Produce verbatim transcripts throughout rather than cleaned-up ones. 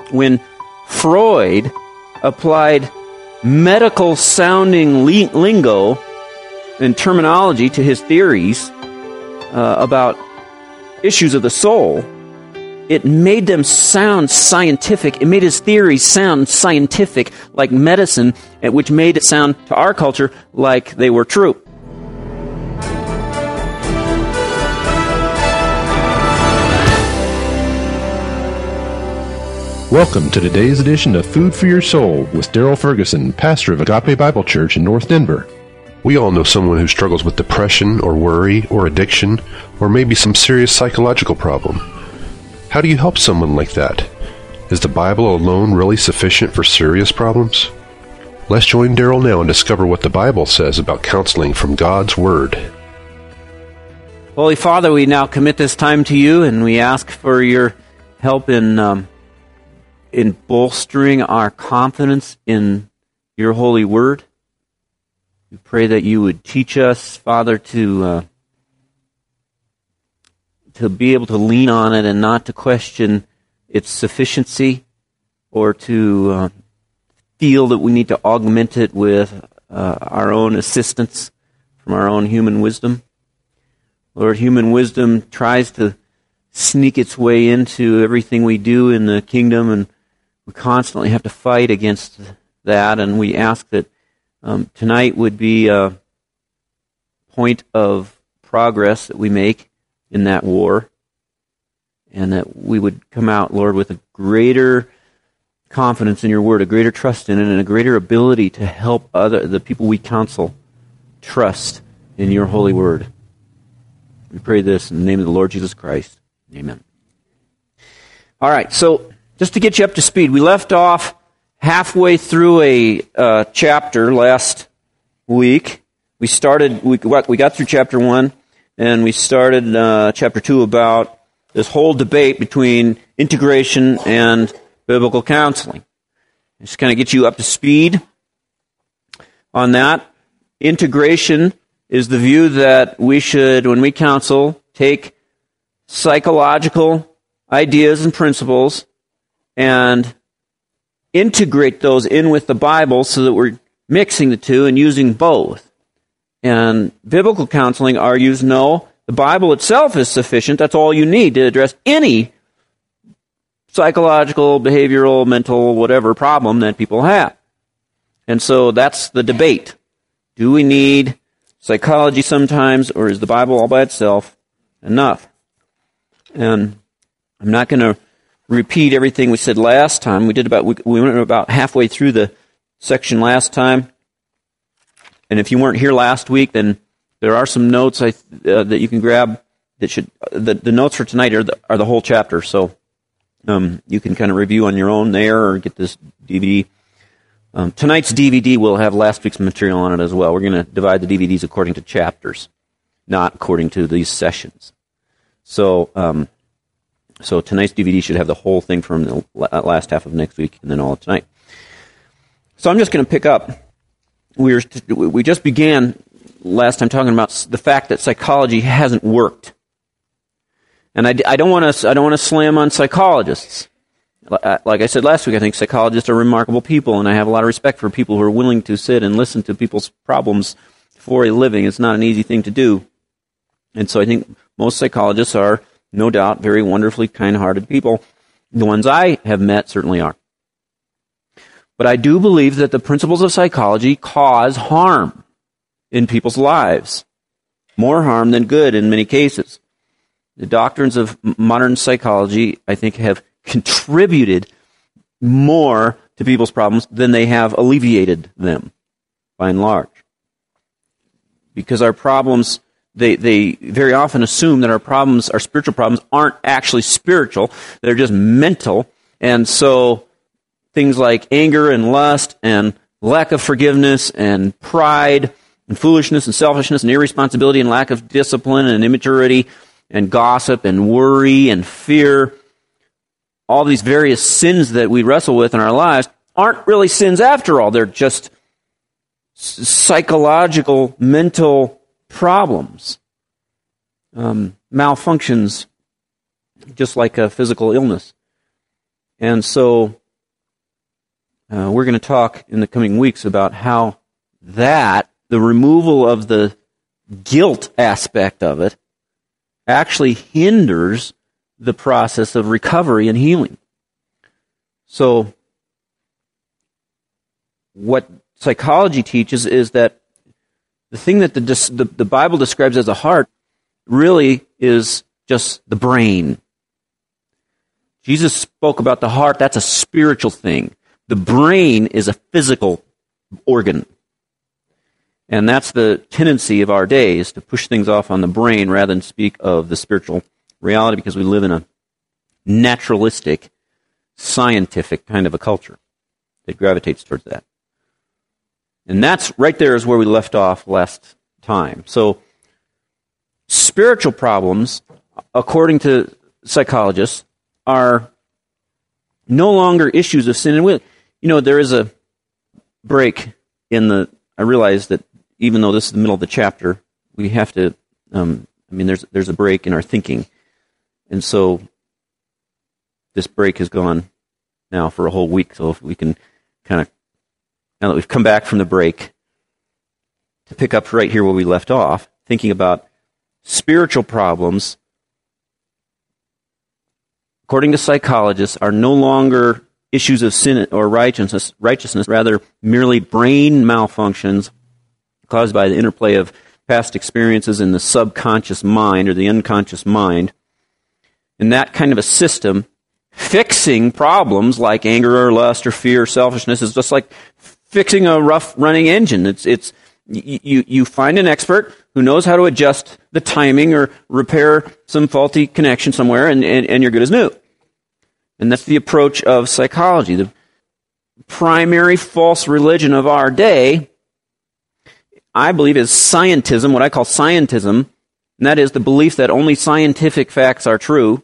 when Freud applied medical-sounding lingo and terminology to his theories uh, about issues of the soul, it made them sound scientific. It made his theories sound scientific, like medicine, which made it sound to our culture like they were true. Welcome to today's edition of Food for Your Soul with Daryl Ferguson, pastor of Agape Bible Church in North Denver. We all know someone who struggles with depression or worry or addiction or maybe some serious psychological problem. How do you help someone like that? Is the Bible alone really sufficient for serious problems? Let's join Daryl now and discover what the Bible says about counseling from God's Word. Holy Father, we now commit this time to you, and we ask for your help in um, in bolstering our confidence in your holy word. We pray that you would teach us, Father, to uh, to be able to lean on it and not to question its sufficiency or to uh, feel that we need to augment it with uh, our own assistance from our own human wisdom. Lord, human wisdom tries to sneak its way into everything we do in the kingdom, and we constantly have to fight against that, and we ask that um, tonight would be a point of progress that we make in that war, and that we would come out, Lord, with a greater confidence in your word, a greater trust in it, and a greater ability to help other the people we counsel trust in your holy word. We pray this in the name of the Lord Jesus Christ. Amen. All right, so just to get you up to speed, we left off halfway through a uh, chapter last week. We started, we, we got through chapter one, and we started uh, chapter two about this whole debate between integration and biblical counseling. Just kind of get you up to speed on that. Integration is the view that we should, when we counsel, take psychological ideas and principles and integrate those in with the Bible so that we're mixing the two and using both. And biblical counseling argues, no, the Bible itself is sufficient. That's all you need to address any psychological, behavioral, mental, whatever problem that people have. And so that's the debate. Do we need psychology sometimes, or is the Bible all by itself enough? And I'm not going to repeat everything we said last time. We did about we, we went about halfway through the section last time. And if you weren't here last week, then there are some notes I, uh, that you can grab. That should uh, the, the notes for tonight are the, are the whole chapter, so um, you can kind of review on your own there or get this D V D. Um, tonight's D V D will have last week's material on it as well. We're going to divide the D V Ds according to chapters, not according to these sessions. So, um, so tonight's D V D should have the whole thing from the last half of next week and then all of tonight. So I'm just going to pick up. We were we just began last time talking about the fact that psychology hasn't worked, and I, I don't want to I don't want to slam on psychologists. Like I said last week, I think psychologists are remarkable people, and I have a lot of respect for people who are willing to sit and listen to people's problems for a living. It's not an easy thing to do, and so I think most psychologists are, no doubt, very wonderfully kind-hearted people. The ones I have met certainly are. But I do believe that the principles of psychology cause harm in people's lives, more harm than good in many cases. The doctrines of modern psychology, I think, have contributed more to people's problems than they have alleviated them, by and large. Because our problems, they, they very often assume that our problems, our spiritual problems, aren't actually spiritual. They're just mental. And so things like anger and lust and lack of forgiveness and pride and foolishness and selfishness and irresponsibility and lack of discipline and immaturity and gossip and worry and fear, all these various sins that we wrestle with in our lives aren't really sins after all. They're just psychological, mental problems, um, malfunctions, just like a physical illness. And so uh, we're going to talk in the coming weeks about how that, the removal of the guilt aspect of it, actually hinders the process of recovery and healing. So what psychology teaches is that the thing that the, the, the Bible describes as a heart really is just the brain. Jesus spoke about the heart. That's a spiritual thing. The brain is a physical organ. And that's the tendency of our day, is to push things off on the brain rather than speak of the spiritual reality, because we live in a naturalistic, scientific kind of a culture that gravitates towards that. And that's right there is where we left off last time. So spiritual problems, according to psychologists, are no longer issues of sin and will. You know, there is a break in the, I realize that even though this is the middle of the chapter, we have to, um, I mean, there's there's a break in our thinking. And so this break has gone now for a whole week, so if we can kind of, now that we've come back from the break, to pick up right here where we left off, thinking about spiritual problems, according to psychologists, are no longer issues of sin or righteousness, righteousness, rather merely brain malfunctions caused by the interplay of past experiences in the subconscious mind or the unconscious mind. And that kind of a system, fixing problems like anger or lust or fear or selfishness, is just like fixing a rough running engine. It's it's you you find an expert who knows how to adjust the timing or repair some faulty connection somewhere, and, and, and you're good as new. And that's the approach of psychology. The primary false religion of our day, I believe, is scientism, what I call scientism, and that is the belief that only scientific facts are true.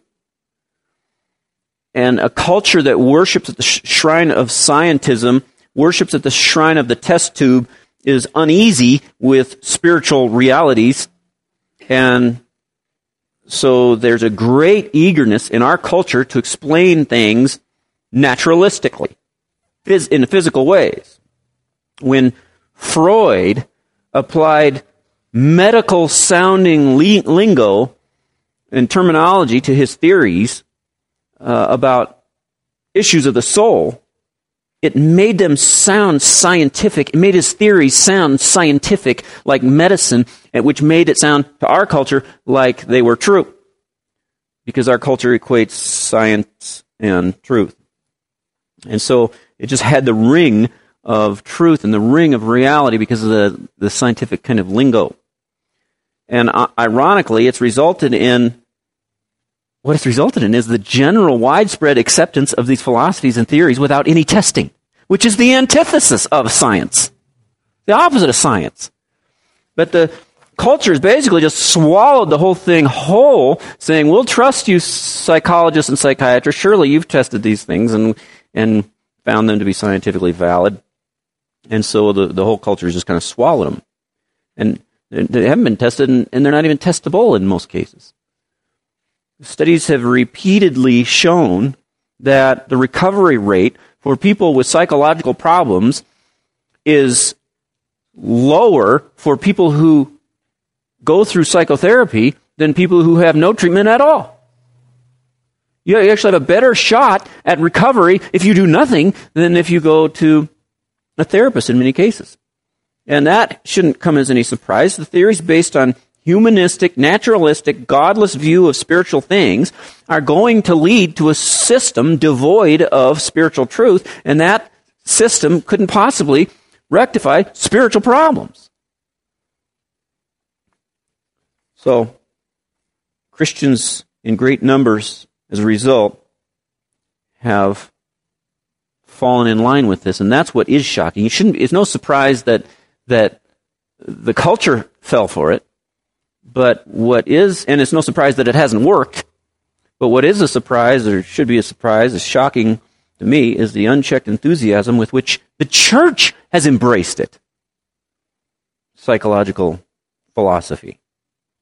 And a culture that worships at the shrine of scientism, worships at the shrine of the test tube, is uneasy with spiritual realities. And so there's a great eagerness in our culture to explain things naturalistically, phys- in physical ways. When Freud applied medical-sounding li- lingo and terminology to his theories uh, about issues of the soul, it made them sound scientific. It made his theories sound scientific, like medicine, which made it sound to our culture like they were true, because our culture equates science and truth. And so it just had the ring of truth and the ring of reality because of the, the scientific kind of lingo. And uh, ironically, it's resulted in, what it's resulted in is the general widespread acceptance of these philosophies and theories without any testing, which is the antithesis of science, the opposite of science. But the culture has basically just swallowed the whole thing whole, saying, we'll trust you, psychologists and psychiatrists. Surely you've tested these things and and found them to be scientifically valid. And so the, the whole culture has just kind of swallowed them. And they haven't been tested, and, and they're not even testable in most cases. Studies have repeatedly shown that the recovery rate for people with psychological problems is lower for people who go through psychotherapy than people who have no treatment at all. You actually have a better shot at recovery if you do nothing than if you go to a therapist in many cases. And that shouldn't come as any surprise. The theories based on humanistic, naturalistic, godless view of spiritual things are going to lead to a system devoid of spiritual truth, and that system couldn't possibly rectify spiritual problems. So, Christians in great numbers, as a result, have fallen in line with this, and that's what is shocking. You shouldn't. It's no surprise that that the culture fell for it. But what is, and it's no surprise that it hasn't worked, but what is a surprise, or should be a surprise, is shocking to me, is the unchecked enthusiasm with which the church has embraced it. Psychological philosophy.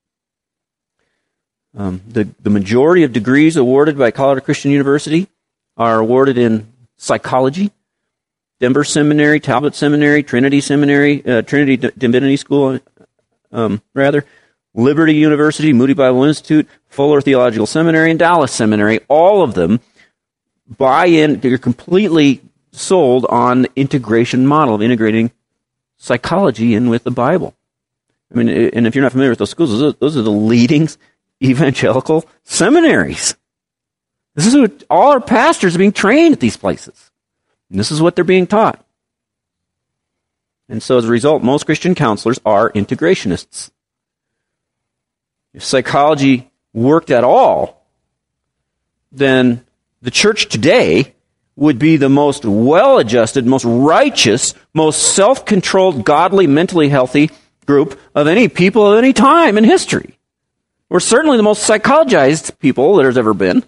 Um, the, the majority of degrees awarded by Colorado Christian University are awarded in psychology, Denver Seminary, Talbot Seminary, Trinity Seminary, uh, Trinity D- Divinity School, um, rather, Liberty University, Moody Bible Institute, Fuller Theological Seminary, and Dallas Seminary. All of them buy in, they're completely sold on the integration model of integrating psychology in with the Bible. I mean, and if you're not familiar with those schools, those are, those are the leading evangelical seminaries. This is what all our pastors are being trained at these places. And this is what they're being taught. And so as a result, most Christian counselors are integrationists. If psychology worked at all, then the church today would be the most well-adjusted, most righteous, most self-controlled, godly, mentally healthy group of any people of any time in history. We're certainly the most psychologized people that there's ever been.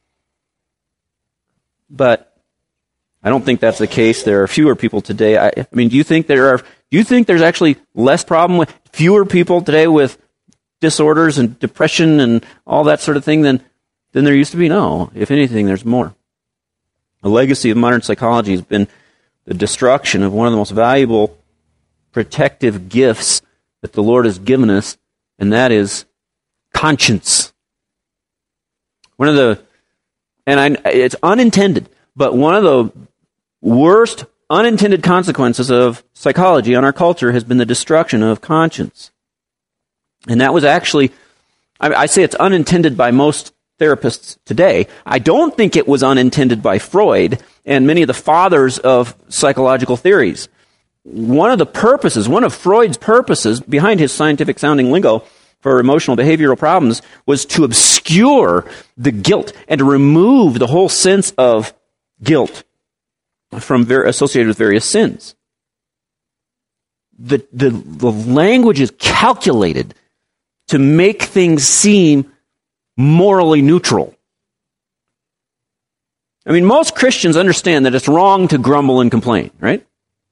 But I don't think that's the case. There are fewer people today. I, I mean, do you think there are? Do you think there's actually less problem with fewer people today with disorders and depression and all that sort of thing than than there used to be? No. If anything, there's more. The legacy of modern psychology has been the destruction of one of the most valuable protective gifts that the Lord has given us, and that is conscience. One of the, and I, it's unintended, but one of the worst unintended consequences of psychology on our culture has been the destruction of conscience. And that was actually, I, I say it's unintended by most therapists today. I don't think it was unintended by Freud and many of the fathers of psychological theories. One of the purposes, one of Freud's purposes behind his scientific sounding lingo for emotional behavioral problems was to obscure the guilt and to remove the whole sense of guilt from ver- associated with various sins. The, the, the language is calculated to make things seem morally neutral. I mean, most Christians understand that it's wrong to grumble and complain, right?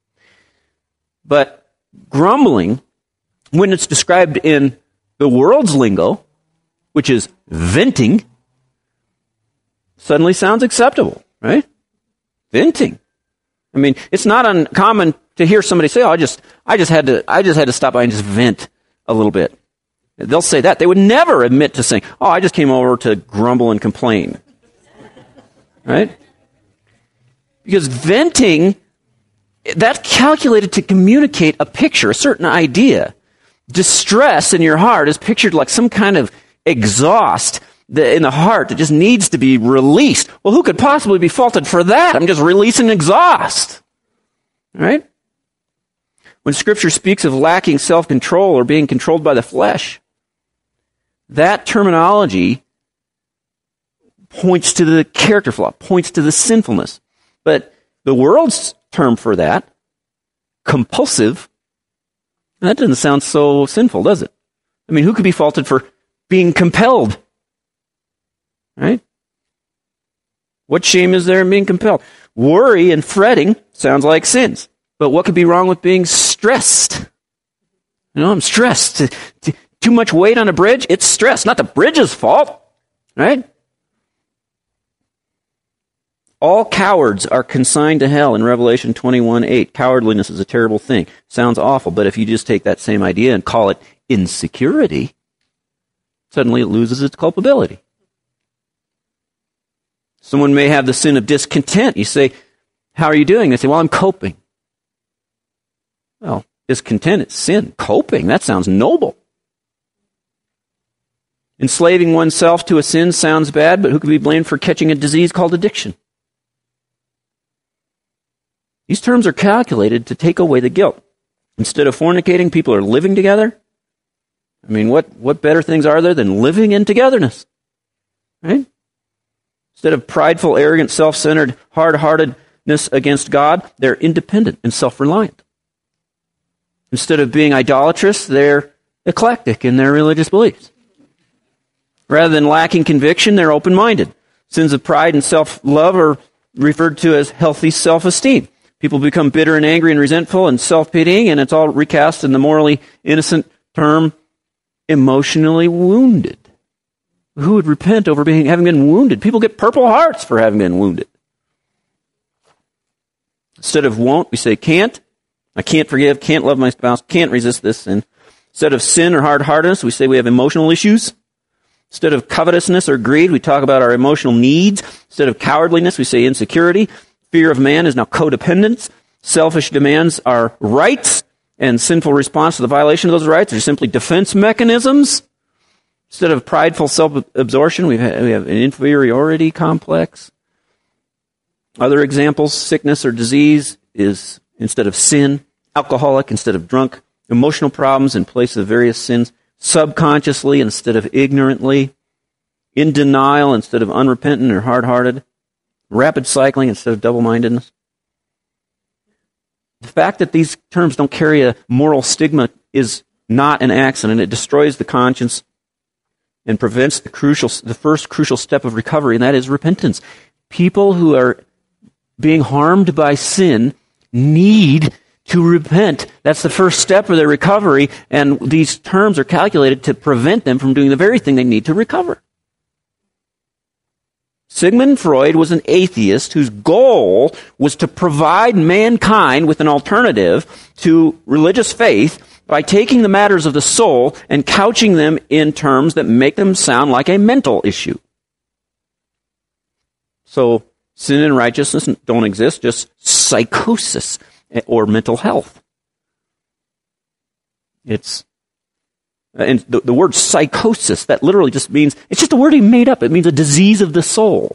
But grumbling, when it's described in the world's lingo, which is venting, suddenly sounds acceptable, right? Venting. I mean, it's not uncommon to hear somebody say, "Oh, I just, I just had to, I just had to stop by and just vent a little bit." They'll say that. They would never admit to saying, "Oh, I just came over to grumble and complain." Right? Because venting, that's calculated to communicate a picture, a certain idea. Distress in your heart is pictured like some kind of exhaust in the heart that just needs to be released. Well, who could possibly be faulted for that? I'm just releasing exhaust. Right? When Scripture speaks of lacking self-control or being controlled by the flesh, that terminology points to the character flaw, points to the sinfulness. But the world's term for that, compulsive, that doesn't sound so sinful, does it? I mean, who could be faulted for being compelled? Right? What shame is there in being compelled? Worry and fretting sounds like sins. But what could be wrong with being stressed? You know, I'm stressed. Too much weight on a bridge, it's stress, not the bridge's fault, right? All cowards are consigned to hell in Revelation twenty-one eight. Cowardliness is a terrible thing. Sounds awful, but if you just take that same idea and call it insecurity, suddenly it loses its culpability. Someone may have the sin of discontent. You say, "How are you doing?" They say, "Well, I'm coping." Well, discontent is sin. Coping, that sounds noble. Enslaving oneself to a sin sounds bad, but who could be blamed for catching a disease called addiction? These terms are calculated to take away the guilt. Instead of fornicating, people are living together. I mean, what, what better things are there than living in togetherness? Right? Instead of prideful, arrogant, self-centered, hard-heartedness against God, they're independent and self-reliant. Instead of being idolatrous, they're eclectic in their religious beliefs. Rather than lacking conviction, they're open-minded. Sins of pride and self-love are referred to as healthy self-esteem. People become bitter and angry and resentful and self-pitying, and it's all recast in the morally innocent term, emotionally wounded. Who would repent over being having been wounded? People get Purple Hearts for having been wounded. Instead of won't, we say can't. I can't forgive, can't love my spouse, can't resist this sin. Instead of sin or hard-heartedness, we say we have emotional issues. Instead of covetousness or greed, we talk about our emotional needs. Instead of cowardliness, we say insecurity. Fear of man is now codependence. Selfish demands are rights, and sinful response to the violation of those rights are simply defense mechanisms. Instead of prideful self-absorption, we have, we have an inferiority complex. Other examples, sickness or disease is instead of sin, alcoholic instead of drunk, emotional problems in place of various sins, subconsciously instead of ignorantly, in denial instead of unrepentant or hard-hearted, rapid cycling instead of double-mindedness. The fact that these terms don't carry a moral stigma is not an accident. It destroys the conscience and prevents the crucial, the first crucial step of recovery, and that is repentance. People who are being harmed by sin need to repent. That's the first step of their recovery, and these terms are calculated to prevent them from doing the very thing they need to recover. Sigmund Freud was an atheist whose goal was to provide mankind with an alternative to religious faith by taking the matters of the soul and couching them in terms that make them sound like a mental issue. So, sin and righteousness don't exist, just psychosis or mental health. It's, and the, the word psychosis, that literally just means, it's just a word he made up. It means a disease of the soul.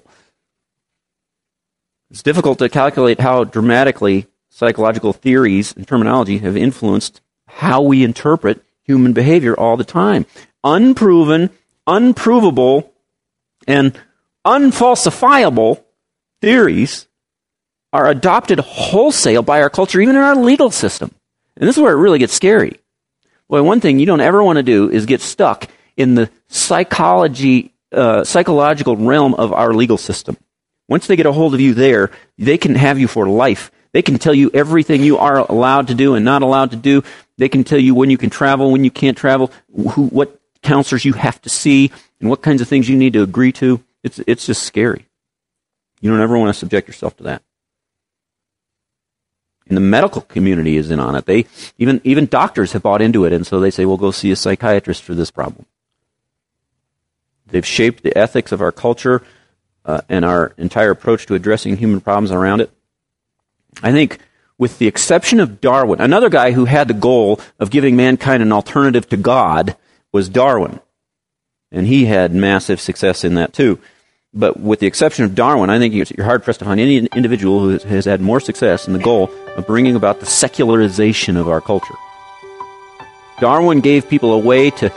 It's difficult to calculate how dramatically psychological theories and terminology have influenced how we interpret human behavior all the time. Unproven, unprovable, and unfalsifiable theories are adopted wholesale by our culture, even in our legal system. And this is where it really gets scary. Well, one thing you don't ever want to do is get stuck in the psychology, uh, psychological realm of our legal system. Once they get a hold of you there, they can have you for life. They can tell you everything you are allowed to do and not allowed to do. They can tell you when you can travel, when you can't travel, who, what counselors you have to see, and what kinds of things you need to agree to. It's, it's just scary. You don't ever want to subject yourself to that. And the medical community is in on it. They even even doctors have bought into it, and so they say, well, go see a psychiatrist for this problem. They've shaped the ethics of our culture uh, and our entire approach to addressing human problems around it. I think with the exception of Darwin, another guy who had the goal of giving mankind an alternative to God was Darwin. And he had massive success in that too. But with the exception of Darwin, I think you're hard-pressed to find any individual who has had more success in the goal of bringing about the secularization of our culture. Darwin gave people a way to,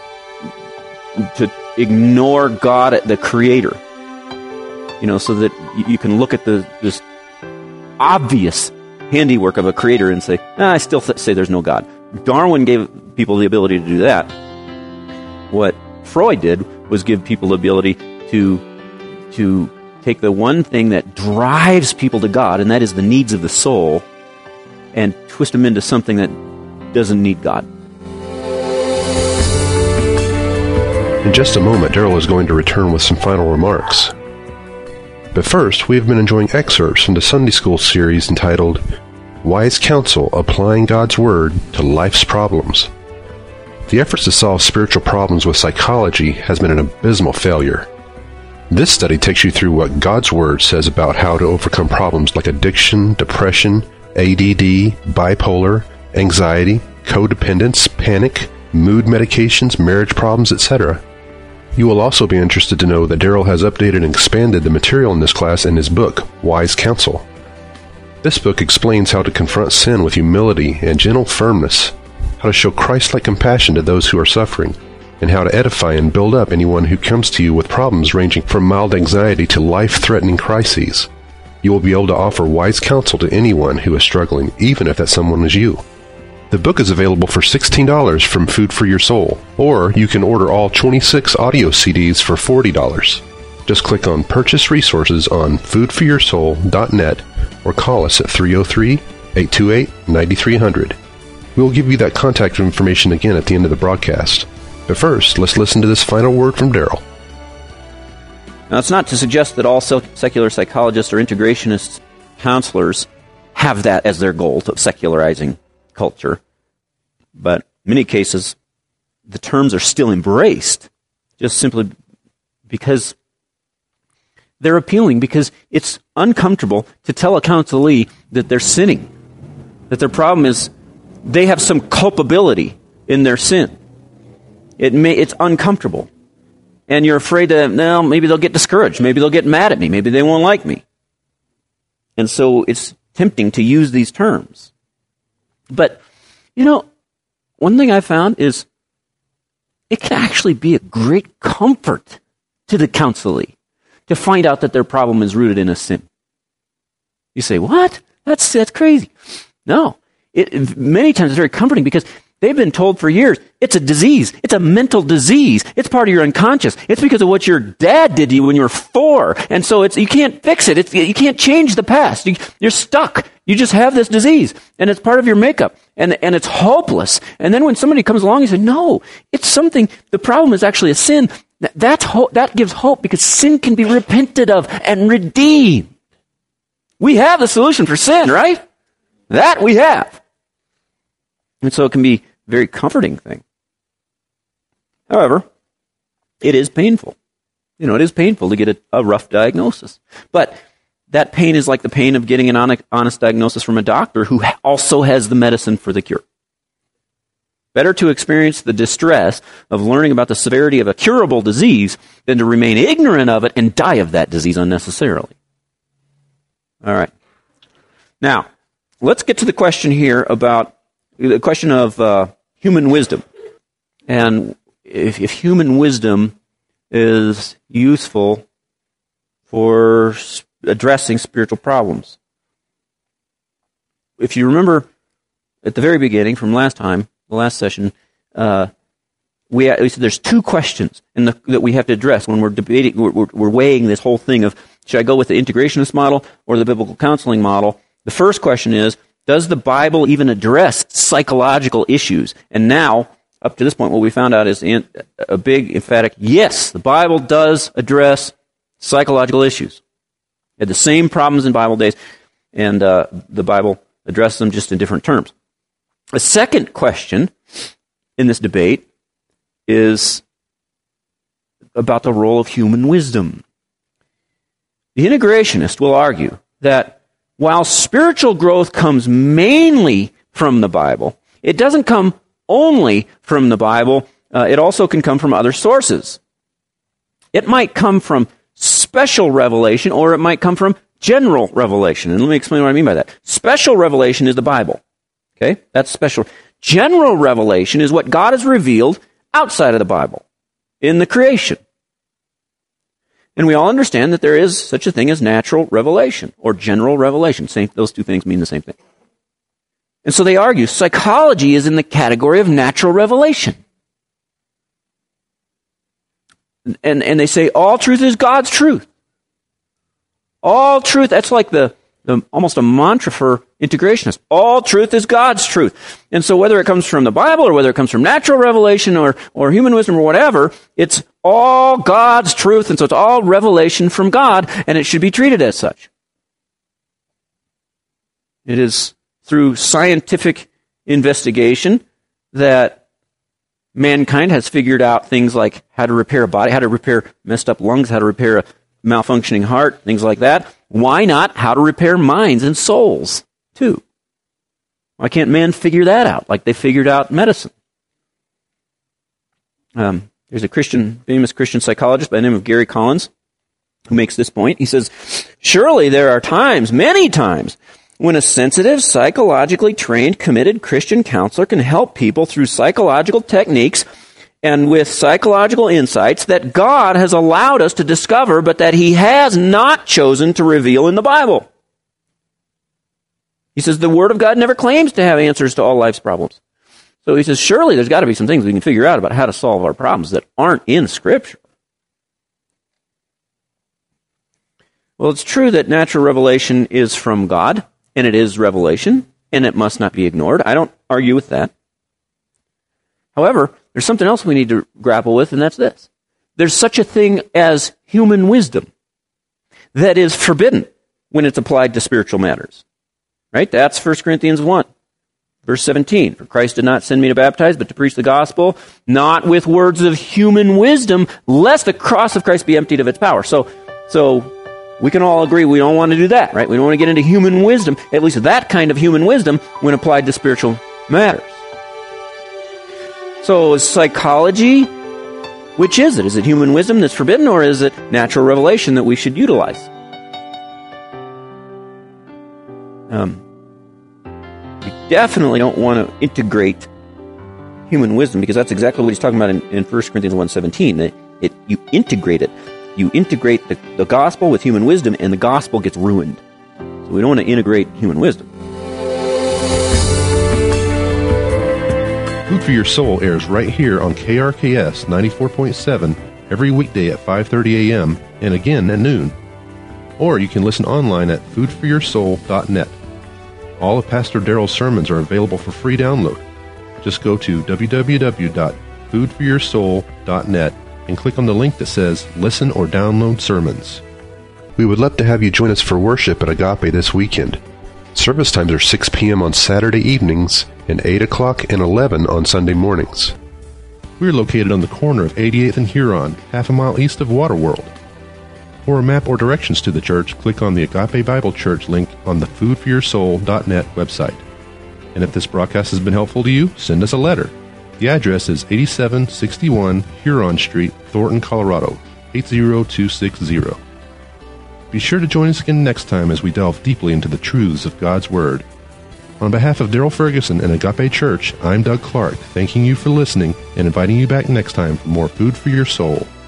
to ignore God, the Creator. You know, so that you can look at the this obvious handiwork of a Creator and say, ah, I still th- say there's no God. Darwin gave people the ability to do that. What Freud did was give people the ability to to take the one thing that drives people to God, and that is the needs of the soul, and twist them into something that doesn't need God. In just a moment, Daryl is going to return with some final remarks. But first, we have been enjoying excerpts from the Sunday School series entitled Wise Counsel, Applying God's Word to Life's Problems. The efforts to solve spiritual problems with psychology has been an abysmal failure. This study takes you through what God's Word says about how to overcome problems like addiction, depression, A D D, bipolar, anxiety, codependence, panic, mood medications, marriage problems, et cetera. You will also be interested to know that Daryl has updated and expanded the material in this class in his book, Wise Counsel. This book explains how to confront sin with humility and gentle firmness, how to show Christ-like compassion to those who are suffering, and how to edify and build up anyone who comes to you with problems ranging from mild anxiety to life-threatening crises. You will be able to offer wise counsel to anyone who is struggling, even if that someone is you. The book is available for sixteen dollars from Food for Your Soul, or you can order all twenty-six audio C Ds for forty dollars. Just click on Purchase Resources on food for your soul dot net or call us at three oh three, eight two eight, nine three zero zero. We will give you that contact information again at the end of the broadcast. But first, let's listen to this final word from Daryl. Now, it's not to suggest that all secular psychologists or integrationist counselors have that as their goal, to secularizing culture. But in many cases, the terms are still embraced, just simply because they're appealing, because it's uncomfortable to tell a counselee that they're sinning, that their problem is they have some culpability in their sin. It may, it's uncomfortable. And you're afraid that, no, maybe they'll get discouraged. Maybe they'll get mad at me. Maybe they won't like me. And so it's tempting to use these terms. But, you know, one thing I found is it can actually be a great comfort to the counselee to find out that their problem is rooted in a sin. You say, what? That's, that's crazy. No. It, many times it's very comforting because they've been told for years, it's a disease. It's a mental disease. It's part of your unconscious. It's because of what your dad did to you when you were four. And so it's, you can't fix it. It's, you can't change the past. You, you're stuck. You just have this disease. And it's part of your makeup. And, and it's hopeless. And then when somebody comes along and says, no, it's something, the problem is actually a sin. That, that's ho- that gives hope because sin can be repented of and redeemed. We have the solution for sin, right? That we have. And so it can be a very comforting thing. However, it is painful. You know, it is painful to get a, a rough diagnosis. But that pain is like the pain of getting an on- honest diagnosis from a doctor who ha- also has the medicine for the cure. Better to experience the distress of learning about the severity of a curable disease than to remain ignorant of it and die of that disease unnecessarily. All right. Now, let's get to the question here about the question of uh, human wisdom. And if, if human wisdom is useful for addressing spiritual problems. If you remember at the very beginning from last time, the last session, uh, we, we said there's two questions in the, that we have to address when we're debating, we're, we're weighing this whole thing of should I go with the integrationist model or the biblical counseling model? The first question is, does the Bible even address psychological issues? And now, up to this point, what we found out is a big, emphatic yes, the Bible does address psychological issues. It had the same problems in Bible days, and uh, the Bible addressed them just in different terms. A second question in this debate is about the role of human wisdom. The integrationist will argue that while spiritual growth comes mainly from the Bible, it doesn't come only from the Bible. Uh, it also can come from other sources. It might come from special revelation, or it might come from general revelation. And let me explain what I mean by that. Special revelation is the Bible. Okay? That's special. General revelation is what God has revealed outside of the Bible, in the creation. And we all understand that there is such a thing as natural revelation, or general revelation. Same, those two things mean the same thing. And so they argue psychology is in the category of natural revelation. And, and they say all truth is God's truth. All truth, that's like the, the almost a mantra for integrationists. All truth is God's truth. And so whether it comes from the Bible or whether it comes from natural revelation or, or human wisdom or whatever, it's all God's truth, and so it's all revelation from God, and it should be treated as such. It is through scientific investigation that mankind has figured out things like how to repair a body, how to repair messed up lungs, how to repair a malfunctioning heart, things like that. Why not how to repair minds and souls, too? Why can't man figure that out like they figured out medicine? Um, there's a Christian, famous Christian psychologist by the name of Gary Collins who makes this point. He says, surely there are times, many times, when a sensitive, psychologically trained, committed Christian counselor can help people through psychological techniques and with psychological insights that God has allowed us to discover, but that He has not chosen to reveal in the Bible. He says the Word of God never claims to have answers to all life's problems. So he says, surely there's got to be some things we can figure out about how to solve our problems that aren't in Scripture. Well, it's true that natural revelation is from God, and it is revelation, and it must not be ignored. I don't argue with that. However, there's something else we need to grapple with, and that's this. There's such a thing as human wisdom that is forbidden when it's applied to spiritual matters. Right? That's First Corinthians one. Verse seventeen, for Christ did not send me to baptize, but to preach the gospel, not with words of human wisdom, lest the cross of Christ be emptied of its power. So, so we can all agree we don't want to do that, right? We don't want to get into human wisdom, at least that kind of human wisdom, when applied to spiritual matters. So is psychology, which is it? Is it human wisdom that's forbidden, or is it natural revelation that we should utilize? Um, we definitely don't want to integrate human wisdom, because that's exactly what he's talking about in, in First Corinthians one seventeen. That it, you integrate it. You integrate the, the gospel with human wisdom, and the gospel gets ruined. So we don't want to integrate human wisdom. Food for Your Soul airs right here on K R K S ninety-four point seven every weekday at five thirty a.m. and again at noon. Or you can listen online at food for your soul dot net. All of Pastor Daryl's sermons are available for free download. Just go to w w w dot food for your soul dot net and click on the link that says Listen or Download Sermons. We would love to have you join us for worship at Agape this weekend. Service times are six p.m. on Saturday evenings and eight o'clock and eleven on Sunday mornings. We're located on the corner of eighty-eighth and Huron, half a mile east of Waterworld. For a map or directions to the church, click on the Agape Bible Church link on the food for your soul dot net website. And if this broadcast has been helpful to you, send us a letter. The address is eighty-seven sixty-one Huron Street, Thornton, Colorado, eight zero two six zero. Be sure to join us again next time as we delve deeply into the truths of God's Word. On behalf of Daryl Ferguson and Agape Church, I'm Doug Clark, thanking you for listening and inviting you back next time for more Food for Your Soul.